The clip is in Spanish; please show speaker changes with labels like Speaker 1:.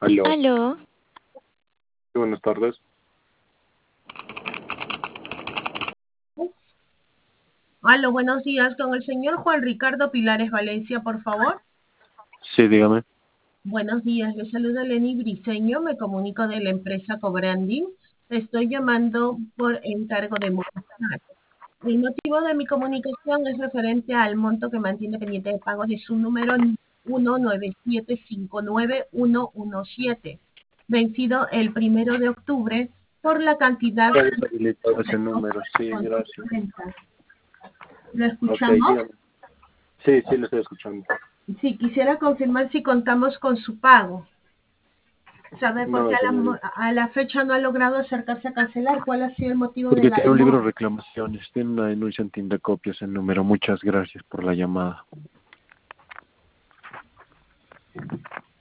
Speaker 1: Aló,
Speaker 2: Aló,
Speaker 1: sí, buenas tardes.
Speaker 3: Aló, buenos días, con el señor Juan Ricardo Pilares Valencia, por favor.
Speaker 1: Sí, dígame.
Speaker 3: Buenos días, le saluda Lenny Briceño, me comunico de la empresa Cobranding. Estoy llamando por encargo de Movistar. El motivo de mi comunicación es referente al monto que mantiene pendiente de pagos de su número 197591117, vencido el 1 de octubre por la cantidad
Speaker 1: Ya
Speaker 3: de
Speaker 1: deshabilitado ese número, sí, gracias.
Speaker 3: 50. ¿Lo
Speaker 1: Ok,
Speaker 3: escuchamos?
Speaker 1: dígame. Sí, sí, lo estoy escuchando.
Speaker 3: Sí, quisiera confirmar si contamos con su pago. ¿Sabe por qué
Speaker 1: No, señorita.
Speaker 3: a la fecha no ha logrado acercarse a cancelar? ¿Cuál ha sido el motivo de
Speaker 1: Porque
Speaker 3: la
Speaker 1: tiene un libro
Speaker 3: demora?
Speaker 1: de reclamaciones, tiene una denuncia en Tindacopias el número. Muchas gracias por la llamada.